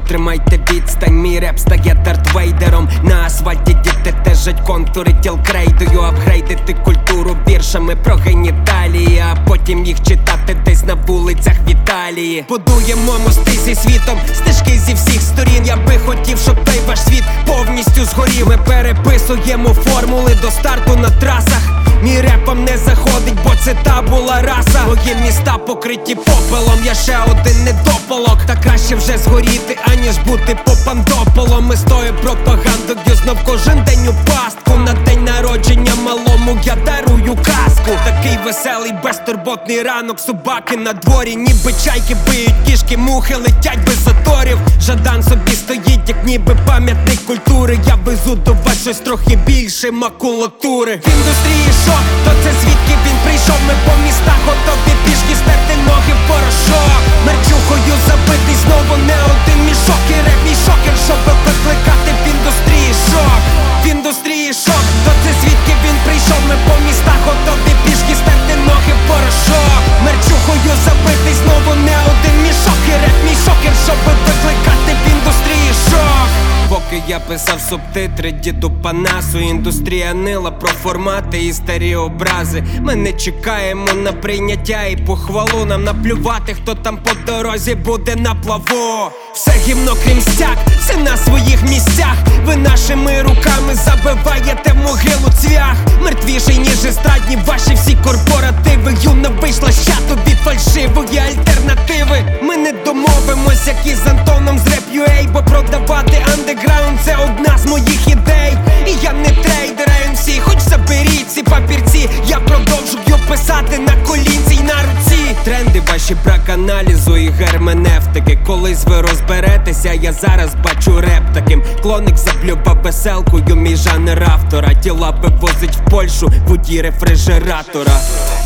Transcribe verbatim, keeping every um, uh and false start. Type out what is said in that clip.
тримайте відстань, мій реп стає Дарт Вейдером. На асфальті діти тежать контури тіл крейдою. Апгрейдити культуру віршами про геніталії, а потім їх читати десь на вулицях в Італії. Будуємо мости зі світом, стежки зі всіх сторін. Я би хотів, щоб той ваш світ повністю згорів. Ми переписуємо формули до старту на трасах. Мій репом не заходить, бо це та була раса. Мої міста покриті попелом, я ще один недопалок. Та краще вже згоріти, аніж бути попандополом. Ми з тою пропагандою знов кожен день у пастку. На день народження малому я дарую казку. Такий веселий, безтурботний ранок, собаки на дворі, ніби чайки биють кішки, мухи летять без заторів. Жадан собі стоїть, як ніби пам'ятник культури. Я везу до вас щось трохи більше макулатури. В індустрії шок, то це звідки він прийшов. Ми по містах готові пішки стерти ноги в порошок. Мерчухою забитий знову не один мішок. І реп мій шокер, щоб викликати в індустрії шок. В індустрії шок, то це звідки він прийшов. Ми по містах готові пішки стерти ноги в порошок. Мерчухою забитий знову не один мішок. І реп мій шокер, щоб викликати в індустрії шок. Поки я писав субтитри діду Панасу, індустрія нила про формати і старі образи. Ми не чекаємо на прийняття і похвалу. Нам наплювати, хто там по дорозі буде на плаву. Все гімно крім стяг, все на своїх місцях. Ви нашими руками забиваєте в могилу цвях. Мертвіший ніж естрадні ваші всі корпоративи. Юна вийшла з чату від фальшивої альтернативи. Ми не домовимось, як із Антоном з Rap.ua, бо продавати андеграунд це одна з моїх ідей. І я не трейдер, а ем сі, хоч заберіть ці папірці. Я продовжую писати на колінці й на руці. Тренди ваші, брак аналізу і герменевтики. Колись ви розберетеся, я зараз бачу реп таким. Клоник заплював веселкою, мій жанр автора. Тіла вивозить в Польщу в воді рефрижератора.